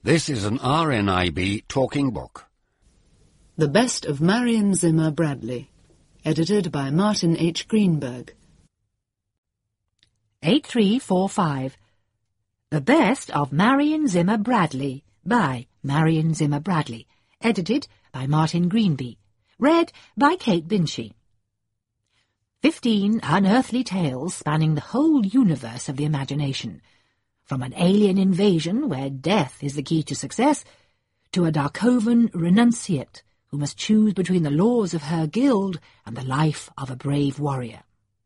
This is an RNIB talking book. The Best of Marion Zimmer Bradley, edited by Martin H. Greenberg. 8345. The Best of Marion Zimmer Bradley, by Marion Zimmer Bradley, edited by Martin Greenby, read by Kate Binchy. 15 unearthly tales spanning the whole universe of the imagination, from an alien invasion where death is the key to success, to a Darkovan renunciate who must choose between the laws of her guild and the life of a brave warrior.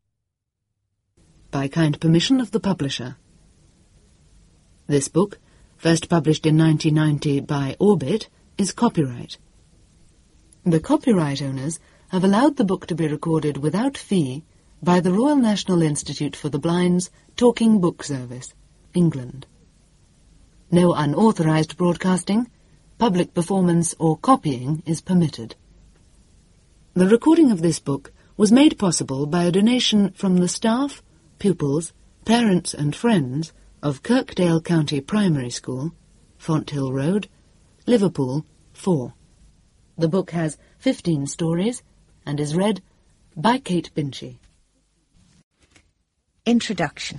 By kind permission of the publisher. This book, first published in 1990 by Orbit, is copyright. The copyright owners have allowed the book to be recorded without fee by the Royal National Institute for the Blind's Talking Book Service, England. No unauthorized broadcasting, public performance or copying is permitted. The recording of this book was made possible by a donation from the staff, pupils, parents and friends of Kirkdale County Primary School, Fonthill Road, Liverpool, 4. The book has 15 stories and is read by Kate Binchy. Introduction.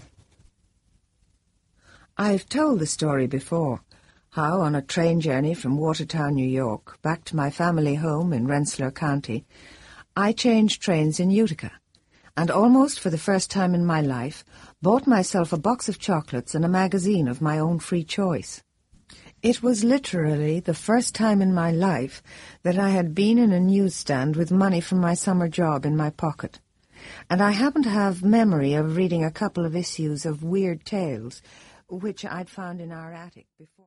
I've told the story before, how on a train journey from Watertown, New York, back to my family home in Rensselaer County, I changed trains in Utica, and almost for the first time in my life bought myself a box of chocolates and a magazine of my own free choice. It was literally the first time in my life that I had been in a newsstand with money from my summer job in my pocket, and I happened to have memory of reading a couple of issues of Weird Tales, which I'd found in our attic before.